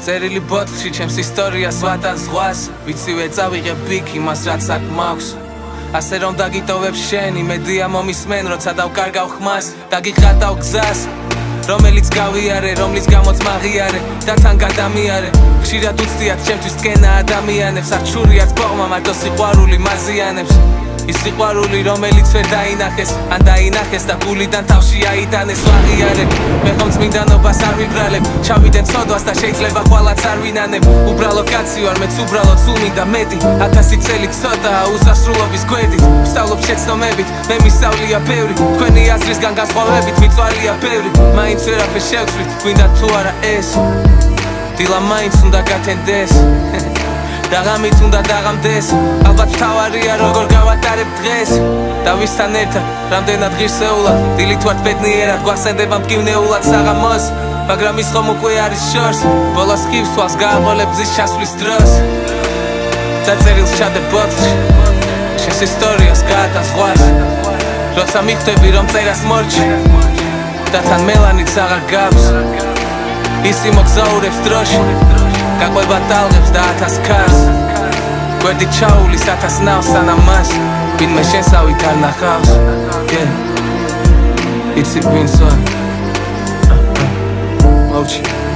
წერილი ბოთლში ჩემს ისტორიას ვატან ზღვას ვიცივე წავიღებ ბიქ იმას რაც აქ მაქვს ასე რომ დაგიტოვებ შენი მედია მომისმენ როცა დავკარგავ ხმას დაგიხატავ გზას რომელიც გავიარე რომლის გამოც მაღიარე და თან გადამიარე ხშირად უცდიათ ჩემთვის ტკენა ადამიანებს არ ჩურიათ პოყმა მარტო სიყვარული მაზიანებს ის სიყვარული რომელიც ვერ დაინახეს ან დაინახეს და გულიდან თავში აიტანეს ვაღიარე მე ხომ წმინდანობას არ ვიბრალებ ჩავიდენ ცოდვას და შეიძლება ხვალაც არ ვინანებ უბრალო კაცი ვარ მეც უბრალოდ სულ მინდა მეტი 1000 წელი ცოტაა უსასრულობის გვერდით ვსწავლობ შეცდომებით მე მისწავლია ბევრი თქვენი აზრისგან განსხვავებით მიწვალია ბევრი მაინც ვერაფერს შევცვლით გვინდა თუ არა ეს დილა მაინც უნდა გათენდეს დაღამით უნდა დაღამდეს ალბათ თავარია როგორ გავატარებ დღეს და ვისთან ერთად რამდენად ღირსეულად დილით ვართ ბედნიერად გვახსენდება მტკივნეულად საღამოს მაგრამ ის ხომ უკვე არის შორს ბოლოს ხივს თვალს გააყოლებ გზის ჩასვლის დროს დაწერილს ჩადებ ბოთლში შენს ისტორიას გაატან ზღვას როცა მიხვდები რომ წერას მორჩი და თან მელანიც აღარ გავს ისი მოგზაურებს დროში გაყვება ტალღებს და 1000 ქარს გვერდით ჩაულის 1000 ნავს სანამ მას ვინმე შენსავით არ ნახავს იცი ვინც ვარ მოვჩი